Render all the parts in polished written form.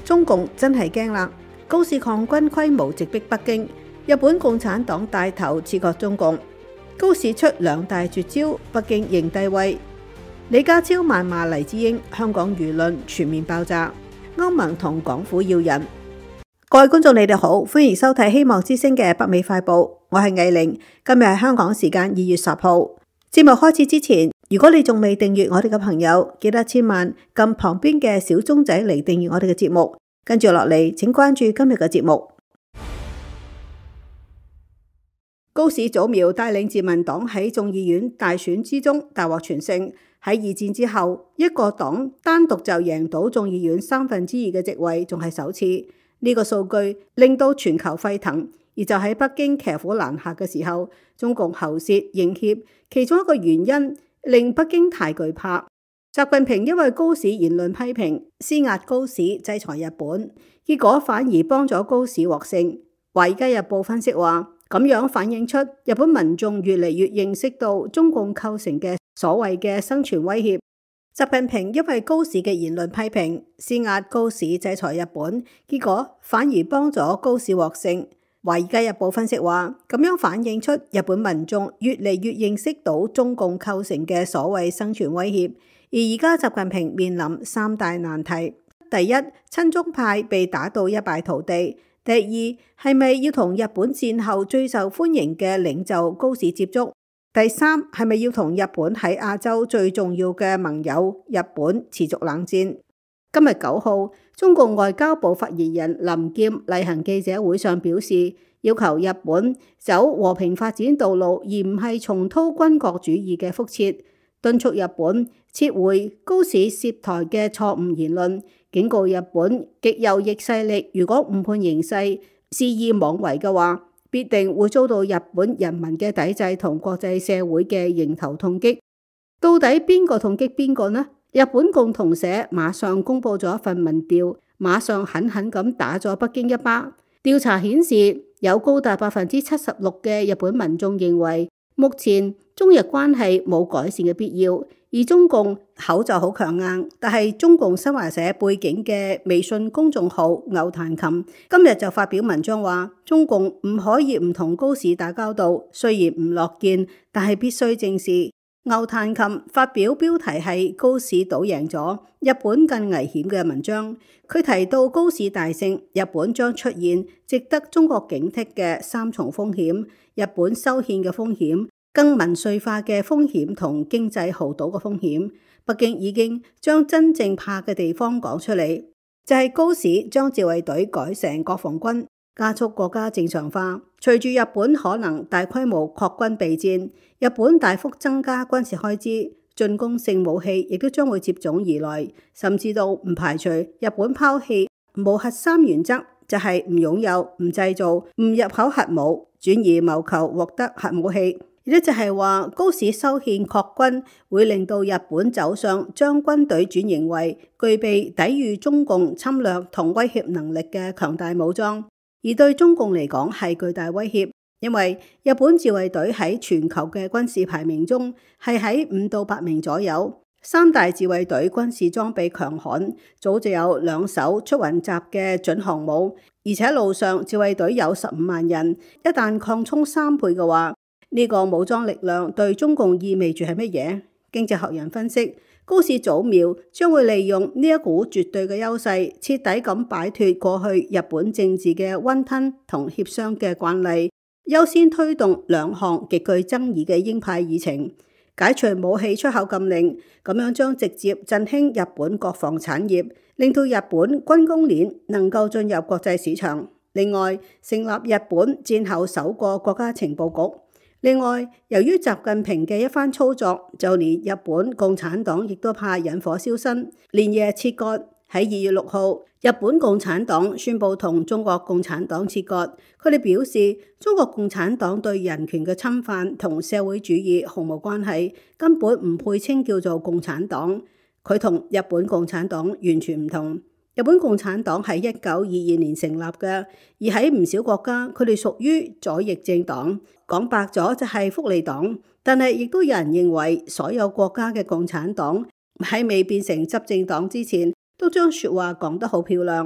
中共真係驚啦！高市抗軍規模直逼北京，日本共產黨帶頭刺激中共。高市出兩大絕招，北京認低威。李家超謾罵黎智英，香港輿論全面爆炸。歐盟同港府要人。各位觀眾，你哋好，歡迎收睇希望之聲嘅北美快報，我係藝玲。今日係香港時間2月10號。節目開始之前，如果你仲未訂閱我哋嘅朋友，記得千萬撳旁邊嘅小鐘仔嚟訂閱我哋嘅節目。跟住落嚟，請關注今日嘅節目。高市早苗帶領自民黨喺眾議院大選之中大獲全勝，喺二戰之後，一個黨單獨就贏到眾議院2/3嘅席位，仲係首次。呢個數據令到全球沸騰，而就喺北京騎虎難下嘅時候，中共喉舌應協，其中一個原因令北京太懼怕。習近平因為高市言論批評，施壓高市制裁日本，結果反而幫咗高市獲勝。華爾街日報分析話，咁樣反映出日本民眾越嚟越認識到中共構成嘅所謂嘅生存威脅。習近平因為高市嘅言論批評，施壓高市制裁日本，結果反而幫咗高市獲勝。華爾街日報分析話，咁樣反映出日本民眾越嚟越認識到中共構成嘅所謂生存威脅。而家習近平面臨3大難題：第一，親中派被打到一敗塗地；第二，係咪要同日本戰後最受歡迎嘅領袖高市接觸？第三，係咪要同日本喺亞洲最重要嘅盟友日本持續冷戰？今日9號，中共外交部發言人林劍例行記者會上表示，要求日本走和平發展道路，而唔係重蹈軍國主義嘅覆轍，敦促日本撤回高市涉台嘅錯誤言論，警告日本極右翼勢力如果誤判形勢、肆意妄為嘅話，必定會遭到日本人民嘅抵制同國際社會嘅迎頭痛擊。到底邊個痛擊邊個呢？日本共同社馬上公布咗一份民調，馬上狠狠咁打咗北京一巴。調查顯示，有高達76%嘅日本民眾認為，目前中日關係冇改善嘅必要。而中共口就好強硬，但係中共新華社背景嘅微信公眾號牛彈琴今日就發表文章話，中共唔可以唔同高市打交道，雖然唔樂見，但係必須正視。牛彈琴發表標題係高市賭贏咗，日本更危險嘅文章。佢提到高市大勝，日本將出現值得中國警惕嘅3重風險：日本修憲嘅風險、更民粹化嘅風險同經濟豪賭嘅風險。北京已經將真正怕嘅地方講出嚟，就係高市將自衛隊改成國防軍，加速國家正常化。隨住日本可能大規模擴軍備戰，日本大幅增加軍事開支，進攻性武器亦都將會接踵而來，甚至到唔排除日本拋棄無核三原則，就係唔擁有、唔製造、唔入口核武，轉而謀求獲得核武器。亦都就係話，高市修憲擴軍會令到日本走上將軍隊轉型為具備抵禦中共侵略同威脅能力嘅強大武裝，而對中共嚟講係巨大威脅，因為日本自衛隊喺全球嘅軍事排名中係喺5到8名左右。3大自衛隊軍事裝備強悍，早就有2艘出雲集嘅準航母，而且路上自衛隊有15萬人，一旦擴充3倍嘅話，呢個武裝力量對中共意味住係乜嘢？經濟學人分析，高市早苗將會利用呢一股絕對嘅優勢，徹底咁擺脫過去日本政治嘅溫吞同協商嘅慣例，優先推動2項極具爭議嘅鷹派議程，解除武器出口禁令，咁樣將直接振興日本國防產業，令到日本軍工鏈能夠進入國際市場。另外，成立日本戰後首個國家情報局。另外，由於習近平嘅一番操作，就連日本共產黨亦都怕引火燒身，連夜切割。喺2月6號，日本共產黨宣布同中國共產黨切割。佢哋表示，中國共產黨對人權嘅侵犯同社會主義毫無關係，根本唔配稱叫做共產黨。佢同日本共產黨完全唔同。日本共產黨係1922年成立嘅，而喺唔少國家，佢哋屬於左翼政黨，講白咗就係福利黨。但係亦都有人認為，所有國家嘅共產黨喺未變成執政黨之前，都將說話講得好漂亮。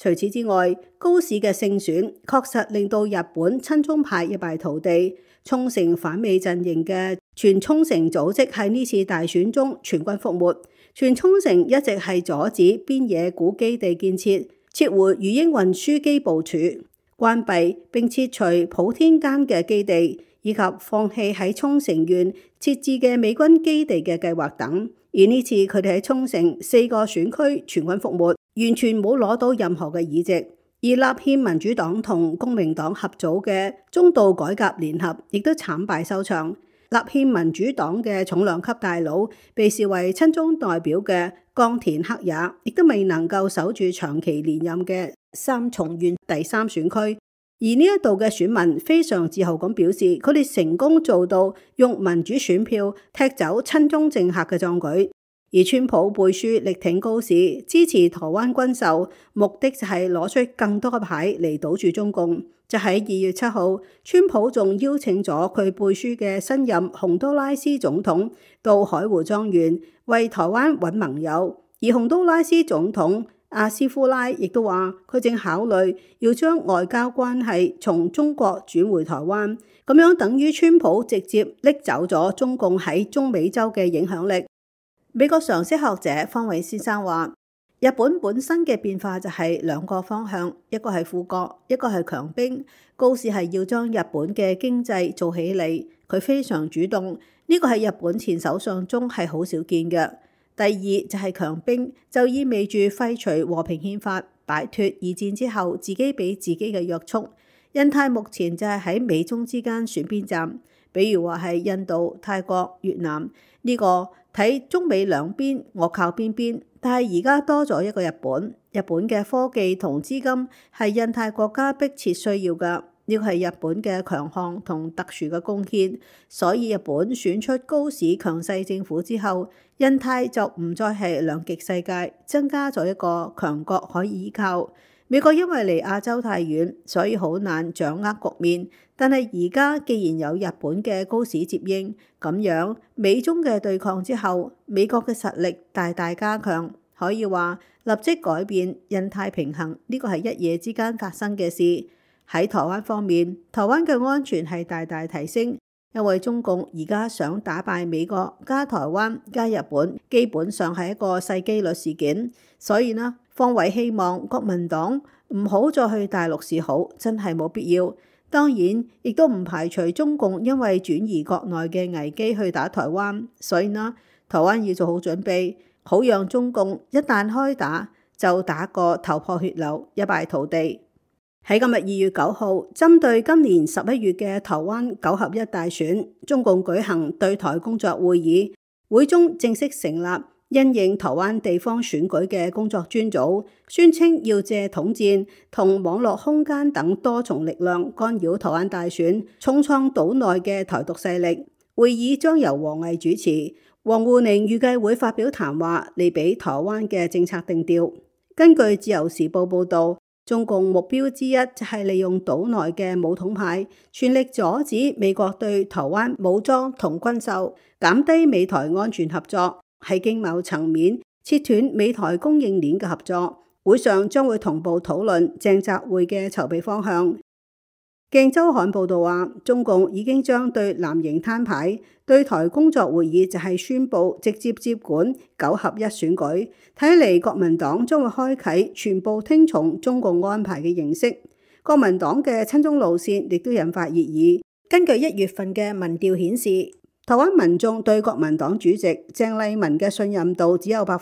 除此之外，高市嘅勝選確實令到日本親中派一敗塗地。沖繩反美陣營嘅全沖繩組織喺呢次大選中全軍覆沒。全沖繩一直係阻止邊野古基地建設，撤回魚鷹運輸機部署，關閉並撤除普天間嘅基地，以及放棄喺沖繩縣設置嘅美軍基地嘅計劃等。而呢次佢哋喺沖繩4個選區全軍覆沒，完全冇攞到任何嘅議席。而立憲民主黨同公明黨合組嘅中道改革聯合亦都慘敗收場。立憲民主黨嘅重量級大佬被視為親中代表嘅岡田克也，亦都未能夠守住長期連任嘅三重縣第3選區。而呢一度嘅選民非常自豪咁表示，佢哋成功做到用民主選票踢走親中政客嘅壯舉。而川普背書力挺高市，支持台灣軍售，目的就係攞出更多嘅牌嚟堵住中共。就喺2月7號，川普仲邀請咗佢背書嘅新任洪都拉斯總統到海湖莊園為台灣揾盟友。而洪都拉斯總統阿斯夫拉亦都話，佢正考慮要將外交關係從中國轉回台灣，咁樣等於川普直接拎走咗中共喺中美洲嘅影響力。美國常識學者方偉先生話，日本本身嘅變化就係兩個方向，一個係富國，一個係強兵。高市係要將日本嘅經濟做起嚟，佢非常主動，呢個係日本前首相中係好少見嘅。第二就係強兵，就意味住廢除和平憲法，擺脫2戰之後自己俾自己嘅約束。印太目前就係喺美中之間選邊站，比如話係印度、泰國、越南呢個睇中美兩邊我靠邊邊，但係而家多咗一個日本。日本嘅科技同資金係印太國家迫切需要㗎，呢個係日本嘅強項同特殊嘅貢獻。所以日本選出高市強勢政府之後，印太就唔再係兩極世界，增加咗一個強國可以依靠。美國因為離亞洲太遠，所以好難掌握局面。但係而家既然有日本嘅高市接應，咁樣美中嘅對抗之後，美國嘅實力大大加強，可以話立即改變印太平衡。呢個係一夜之間發生嘅事。喺台灣方面，台灣嘅安全係大大提升，因為中共而家想打敗美國加台灣加日本，基本上係一個細機率事件。所以呢，方偉希望國民黨唔好再去大陸示好，真係冇必要。當然，亦都唔排除中共因為轉移國內嘅危機去打台灣，所以呢，台灣要做好準備，好讓中共一旦開打就打個頭破血流，一敗塗地。喺今日2月9號，針對今年11月嘅台灣9合1大選，中共舉行對台工作會議，會中正式成立因應台灣地方選舉嘅工作專組，宣稱要借統戰同網絡空間等多重力量干擾台灣大選，重創島內嘅台獨勢力。會議將由王毅主持，王滬寧預計會發表談話嚟俾台灣嘅政策定調。根據自由時報報導，中共目標之一就係利用島內嘅武統派，全力阻止美國對台灣武裝同軍售，減低美台安全合作，喺經貿層面切斷美台供應鏈嘅合作。會上將會同步討論鄭習會嘅籌備方向。鏡週刊報導話，中共已經將對藍營攤牌，對台工作會議就係宣布直接接管9合1選舉。睇嚟國民黨將會開啟全部聽從中共安排嘅形式。國民黨嘅親中路線亦都引發熱議。根據1月份嘅民調顯示，台灣民眾對國民黨主席鄭麗文嘅信任度只有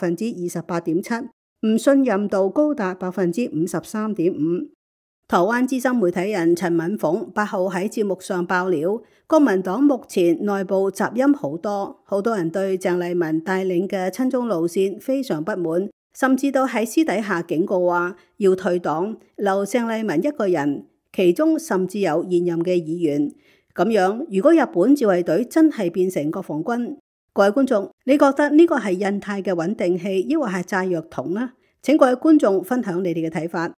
28.7%， 唔信任度高達 53.5%。台灣資深媒體人陳敏鳳8號喺節目上爆料，國民黨目前內部雜音好多，好多人對鄭麗文帶領嘅親中路線非常不滿，甚至都喺私底下警告話要退黨，留鄭麗文一個人，其中甚至有現任嘅議員。咁樣，如果日本自衛隊真係變成國防軍，各位觀眾，你覺得呢個係印太嘅穩定器，抑或係炸藥桶呢？請各位觀眾分享你哋嘅睇法。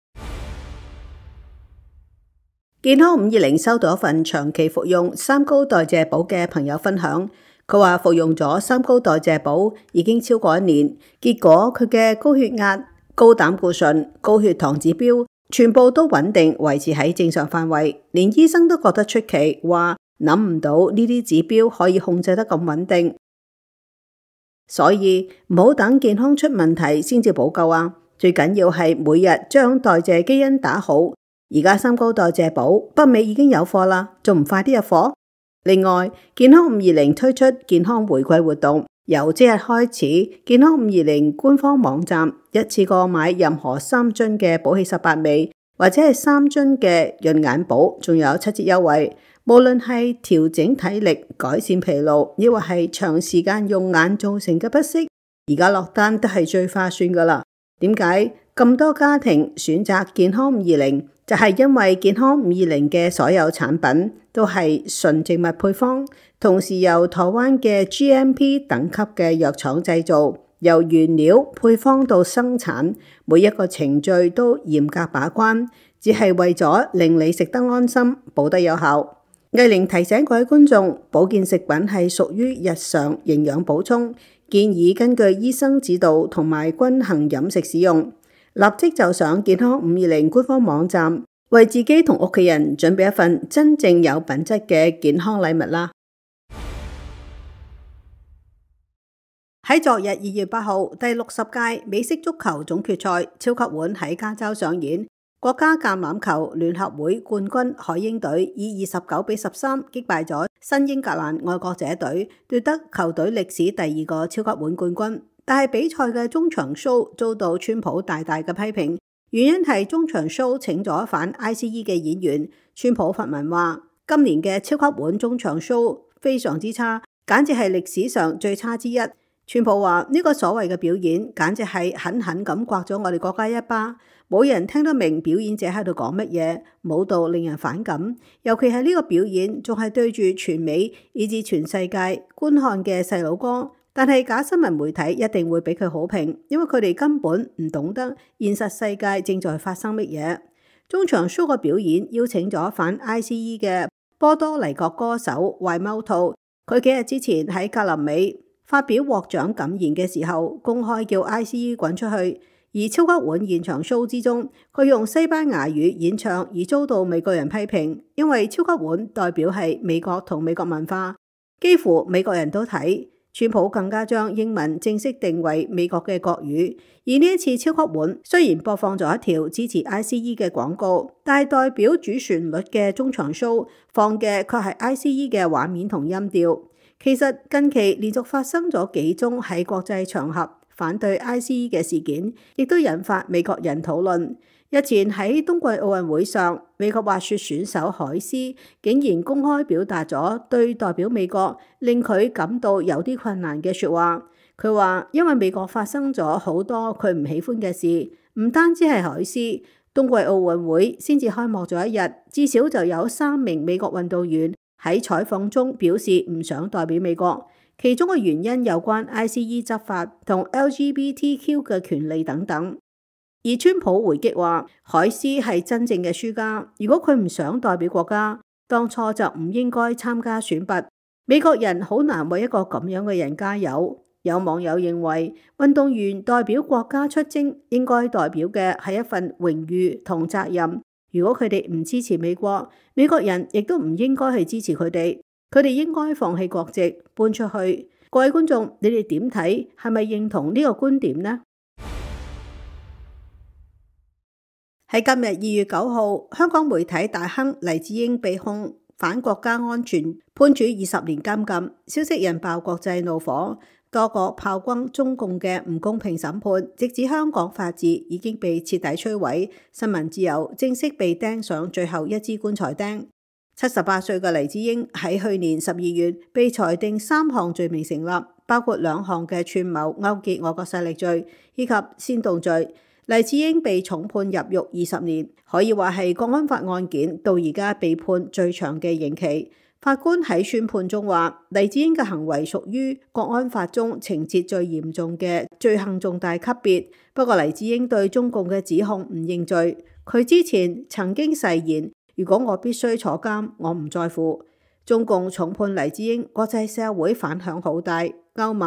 健康520收到一份長期服用三高代謝寶嘅朋友分享，佢話服用咗三高代謝寶已經超過1年，結果佢嘅高血壓、 高膽固醇、高血糖指標全部都穩定維持喺正常範圍，連醫生都覺得出奇，話諗唔到呢啲指標可以控制得咁穩定。所以唔好等健康出問題先至補救啊！最緊要係每日將代謝基因打好。而家三高代謝寶北美已經有貨啦，仲唔快啲入貨？另外，健康520推出健康回饋活動，由即日開始，健康520官方網站一次過買任何3樽嘅寶熹18味，或者係3樽嘅潤眼寶，仲有7折優惠。無論係調整體力、改善疲勞，抑或係長時間用眼造成嘅不適，而家落單都係最划算噶啦。點解咁多家庭選擇健康520？就係因為健康520嘅所有產品都係純植物配方，同時由台灣嘅 GMP 等級嘅藥廠製造，由原料配方到生產，每一個程序都嚴格把關，只係為咗令你食得安心，補得有效。藝玲提醒各位觀眾，保健食品係屬於日常營養補充，建議根據醫生指導同埋均衡飲食使用。立即就上健康520官方網站，為自己同屋企人準備一份真正有品質嘅健康禮物啦！喺昨日2月8號，第60屆美式足球總決賽超級碗喺加州上演。國家橄欖球聯合會冠軍海鷹隊以29-13擊敗咗新英格蘭愛國者隊，奪得球隊歷史第2個超級碗冠軍。但係比賽嘅中場 show 遭到川普大大嘅批評，原因係中場 show 請咗反 ICE 嘅演員。川普發文話：今年嘅超級碗中場 show 非常之差，簡直係歷史上最差之一。川普話呢個所謂嘅表演，簡直係狠狠咁刮咗我哋國家一巴。冇人聽得明表演者喺度講乜嘢，舞蹈令人反感，尤其係呢個表演仲係對住全美以至全世界觀看嘅細佬哥。但係假新聞媒體一定會俾佢好評，因為佢哋根本唔懂得現實世界正在發生乜嘢。中場 show 嘅表演邀請咗反 ICE 嘅波多黎各歌手懷貓兔，佢幾日之前喺格林美發表獲獎感言嘅時候，公開叫 ICE 滾出去。而超級碗現場 show 之中，佢用西班牙語演唱而遭到美國人批評，因為超級碗代表係美國同美國文化，幾乎美國人都睇。川普更加將英文正式定為美國嘅國語。而呢一次超級碗雖然播放咗一條支持 ICE 嘅廣告，但係代表主旋律嘅中場 show 放嘅卻係 ICE 嘅畫面同音調。其實近期連續發生咗幾宗喺國際場合反對 ICE 嘅事件，亦都引發美國人討論。日前喺冬季奧運會上，美國滑雪選手海斯竟然公開表達咗對代表美國令佢感到有啲困難嘅說話。佢話因為美國發生咗好多佢唔喜歡嘅事，唔單止係海斯，冬季奧運會先至開幕咗一日，至少就有3名美國運動員喺採訪中表示唔想代表美國。其中嘅原因有關 ICE 執法同 LGBTQ 嘅權利等等。而川普回擊話，海斯係真正嘅輸家，如果佢唔想代表國家，當初就唔應該參加選拔。美國人好難為一個咁樣嘅人加油。有網友認為，運動員代表國家出征，應該代表嘅係一份榮譽同責任。如果佢哋唔支持美國，美國人亦都唔應該去支持佢哋。佢哋應該放棄國籍，搬出去。各位觀眾，你哋點睇？係咪認同呢個觀點呢？喺今日2月9號，香港媒體大亨黎智英被控反國家安全，判處20年監禁。消息引爆國際怒火，多國炮轟中共嘅唔公平審判，直指香港法治已經被徹底摧毀，新聞自由正式被釘上最後一支棺材釘。78歲嘅黎智英喺去年12月被裁定3項罪名成立，包括2項嘅串謀勾結外國勢力罪以及煽動罪。黎智英被重判入獄20年，可以話係國安法案件到而家被判最長嘅刑期。法官喺宣判中話，黎智英嘅行為屬於國安法中情節最嚴重嘅罪行重大級別。不過黎智英對中共嘅指控唔認罪，佢之前曾經誓言，如果我必須坐監，我唔在乎。中共重判黎智英，國際社會反響好大，歐盟、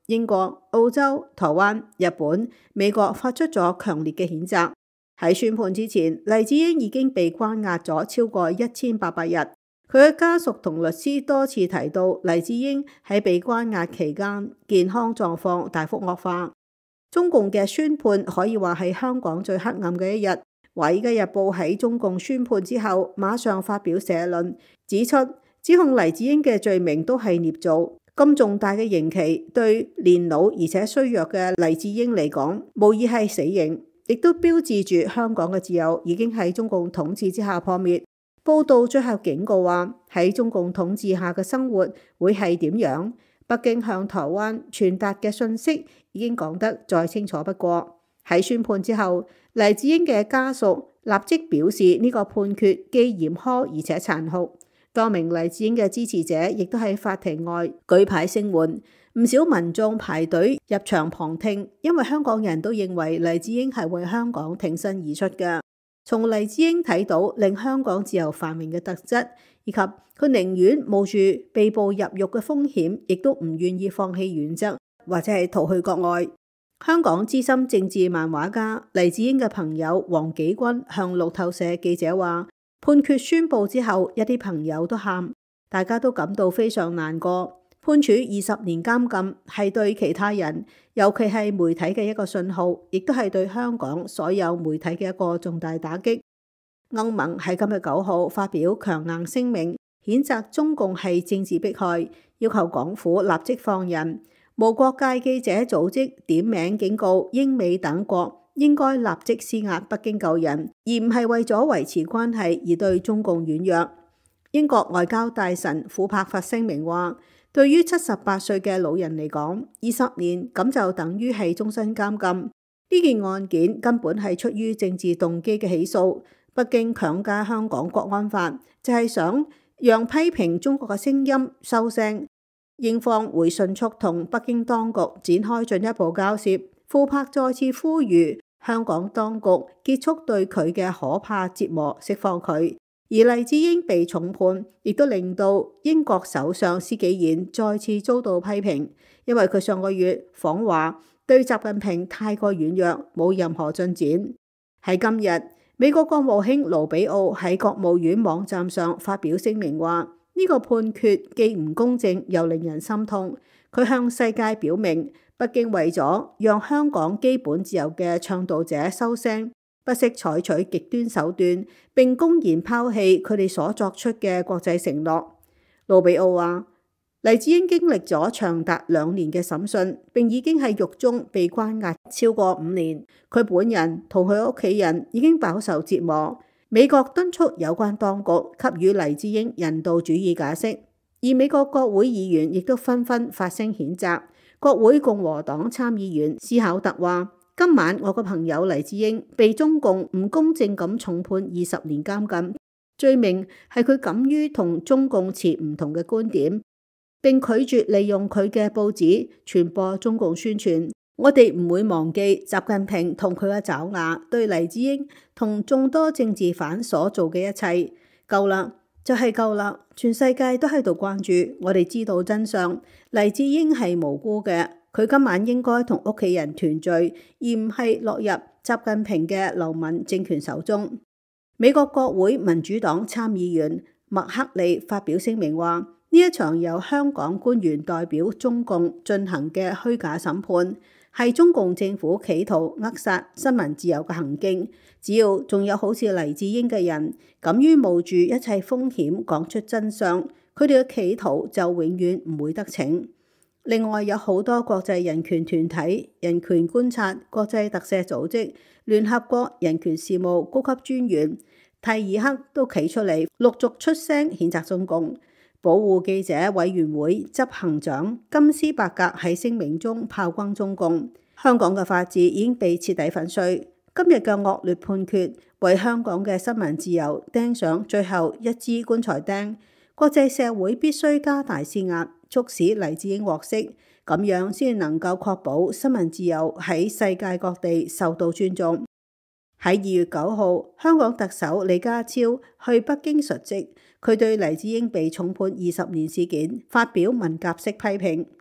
英國、澳洲、台灣、日本、美國發出咗強烈嘅譴責。喺宣判之前，黎智英已經被關押咗超過1800日。佢嘅家屬同律師多次提到，黎智英喺被關押期間健康狀況大幅惡化。中共嘅宣判可以話係香港最黑暗嘅一日。華爾街日報喺中共宣判之後，馬上發表社論，指出指控黎智英嘅罪名都係捏造。咁重大嘅刑期對年老而且衰弱嘅黎智英嚟講，無疑係死刑，亦都標誌住香港嘅自由已經喺中共統治之下破滅。報道最後警告話，喺中共統治下嘅生活會係點樣？北京向台灣傳達嘅訊息已經講得再清楚不過。喺宣判之後，黎智英嘅家屬立即表示呢個判決既嚴苛而且殘酷。多名黎智英嘅支持者亦都喺法庭外舉牌聲援，唔少民眾排隊入場旁聽，因為香港人都認為黎智英係為香港挺身而出嘅。從黎智英睇到令香港自由繁榮嘅特質，以及佢寧願冒住被捕入獄嘅風險，亦都唔願意放棄原則或者係逃去國外。香港資深政治漫畫家黎智英嘅朋友黃紀君向路透社記者話，判決宣佈之後，一啲朋友都喊，大家都感到非常難過。判處20年監禁係對其他人，尤其係媒體嘅一個信號，亦都係對香港所有媒體嘅一個重大打擊。歐盟喺今日9號發表強硬聲明，譴責中共係政治迫害，要求港府立即放人。無國界記者組織點名警告英美等國應該立即施壓北京救人，而唔係為咗維持關係而對中共軟弱。英國外交大臣庫珀發聲明話，對於78歲嘅老人嚟講，20年咁就等於係終身監禁。呢件案件根本係出於政治動機嘅起訴。北京強加香港國安法，就係想讓批評中國嘅聲音收聲。英方會迅速同北京當局展開進一步交涉。庫珀再次呼籲香港當局結束對佢嘅可怕折磨，釋放佢。而黎智英被重判，亦都令到英國首相施紀賢再次遭到批評，因為佢上個月訪華對習近平太過軟弱，冇任何進展。喺今日，美國國務卿盧比奧喺國務院網站上發表聲明話，呢個判決既唔公正又令人心痛。佢向世界表明，北京為咗讓香港基本自由嘅倡導者收聲，不惜採取極端手段，並公然拋棄佢哋所作出嘅國際承諾。盧比奧話，黎智英經歷咗長達2年嘅審訊，並已經喺獄中被關押超過5年。佢本人同佢屋企人已經飽受折磨。美國敦促有關當局給予黎智英人道主義解釋，而美國國會議員亦都紛紛發聲譴責。國會共和黨參議員斯考特話，今晚我個朋友黎智英被中共唔公正咁重判20年監禁，罪名係佢敢於同中共持唔同嘅觀點，並拒絕利用佢嘅報紙傳播中共宣傳。我哋唔會忘記習近平同佢嘅爪牙對黎智英同眾多政治犯所做嘅一切。夠啦，就係夠啦！全世界都喺度關注，我哋知道真相。黎智英係無辜嘅，佢今晚應該同屋企人團聚，而唔係落入習近平嘅流氓政權手中。美國國會民主黨參議員麥克利發表聲明話，呢一場由香港官員代表中共進行嘅虛假審判，係中共政府企圖扼殺新聞自由嘅行徑。只要仲有好似黎智英嘅人敢於冒住一切風險講出真相，佢哋嘅企圖就永遠唔會得逞。另外有好多國際人權團體、人權觀察、國際特赦組織、聯合國人權事務高級專員提爾克都企出嚟陸續出聲譴責中共。保護記者委員會執行長金斯伯格喺聲明中炮轟中共。香港嘅法治已經被徹底粉碎。今日嘅惡劣判決為香港嘅新聞自由釘上最後一支棺材釘。國際社會必須加大施壓，促使黎智英獲釋，咁樣先能夠確保新聞自由喺世界各地受到尊重。喺2月9號，香港特首李家超去北京述職，佢對黎智英被重判20年事件發表文革式批評。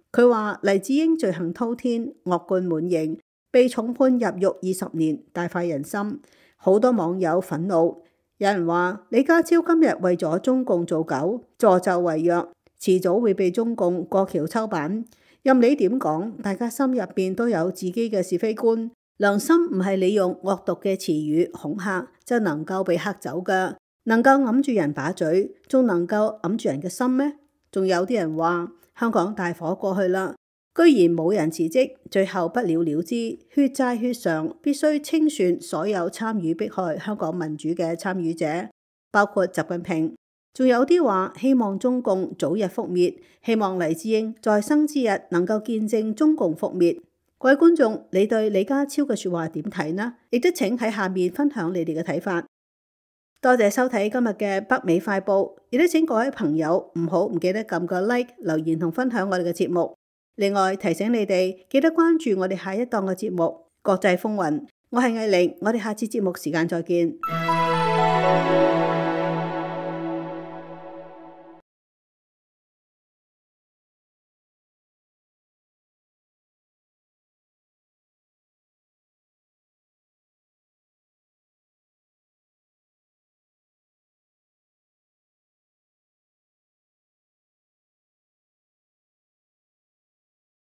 佢話黎智英罪行滔天，惡貫滿盈，被重判入獄20年，大快人心。好多網友憤怒，有人話李家超今日為咗中共做狗，助紂為虐，遲早會被中共過橋抽板。任你點講，大家心入邊都有自己嘅是非觀，良心唔係你用惡毒嘅詞語恐嚇就能夠被嚇走㗎。能夠揞住人把嘴，仲能夠揞住人嘅心咩？仲有啲人話香港大火過去啦，居然冇人辭職，最後不了了之，血債血償，必須清算所有參與迫害香港民主嘅參與者，包括習近平。仲有啲話希望中共早日覆滅，希望黎智英在生之日能夠見證中共覆滅。各位觀眾，你對李家超嘅說話點睇呢？亦都請喺下面分享你哋嘅睇法。多謝收睇今日嘅北美快報，亦都請各位朋友唔記得撳個 like、留言同分享我哋嘅節目。另外提醒你哋記得關注我哋下一檔嘅節目《國際風雲》。我係藝玲，我哋下次節目時間再見。